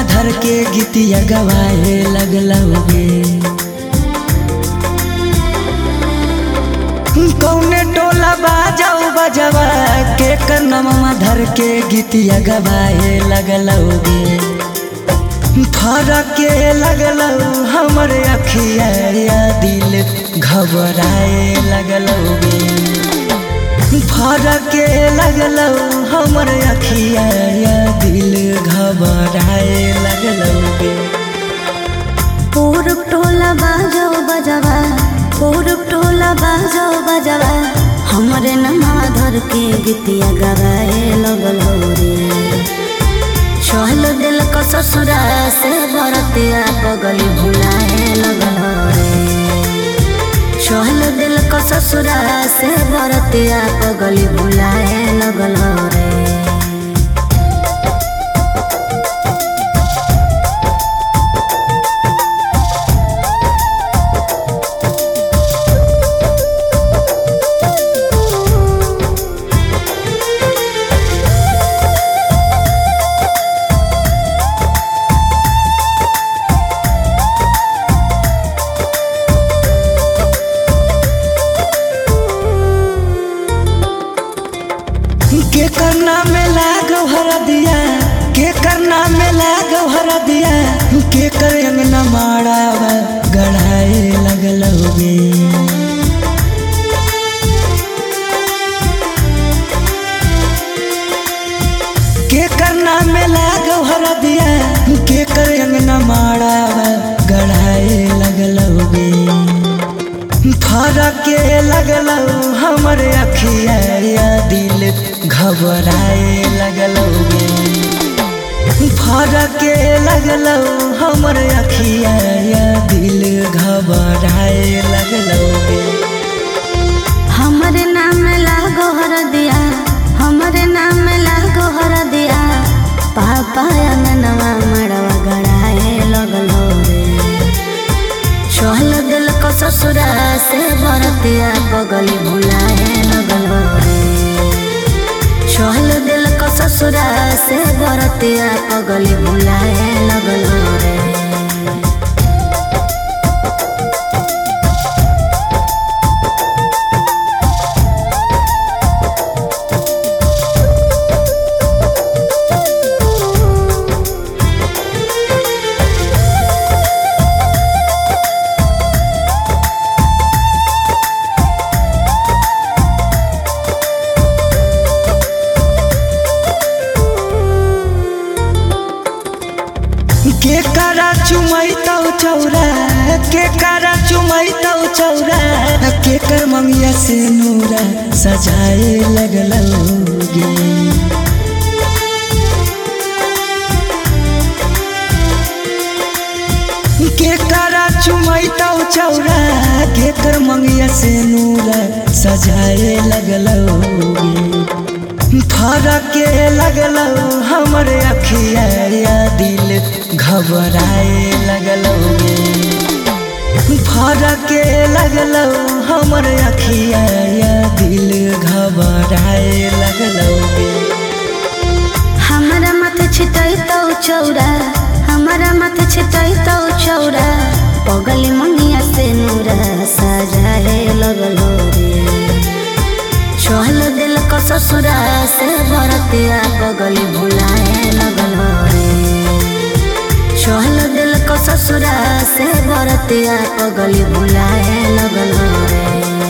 धर के गीतिया गवाए लगलोगे। कौने टोला बाजाऊ बजवा के करनमा धर के गीतिया गवाए लगलोगे। फरक लगलौ हमर अखिया दिल घबराए लगलोगे। फरक लगलौ हमर अखिया दिल घबराए लगलोगे। पूरब टोला बाजाओ बजवा, पूरब टोला बाजाओ बजवा हमरे नमा धर के गीतिया गवाए लगलो रे। चल दिल को ससुरा से बरतिया पगली भुलाए लगलो रे। चल दिल को ससुरा से बरतिया पगली भुलाए लगलो रे। के करना में लागो हर दिया, के करना में लागो हर दिया, के कर अंगना माड़ावा गढ़ाए लगलोगे। के करना में लागो हर दिया, के कर अंगना माड़ावा गढ़ाए लगलोगे। फरक लगलौ हमर अखिया दिल घबराए लगलोगे। फरक लगलौ हमर अखिया दिल घबराए लगलोगे। हमरे नाम लागो हर दिया, हमरे नाम लागो हर दिया, पापा अंगनवा मड़वा गड़ाए लगलो रे। चल दिल को ससुरा से बरतिया पगली भुलाए लगलो रे। चल दिल को ससुरा से बरतिया पगली भुलाए लगलो रे। के करा चुमैतौ चौरा, के करा चुमैतौ चौरा, के कर मंगिया से नूरा सजाए लगलोगे। के करा चुमैतौ चौरा, के कर मंगिया से नूरा सजाए लगलोगे। फरक लगलौ हमर अखिया दिल घबराए लगलोगे। फरक लगलौ हमर अखिया दिल घबराए लगलोगे। हमारा माथे छिटैतौ चौरा, हमारा माथे छिटैतौ चौरा, पगली मंगिया से नूरा सजाए लगलो रे। चल दिल को ससुरा से बरतिया पगली भुलाए लगलो रे। चल दिल को ससुरा से बरतिया पगली भुलाए लगलो रे।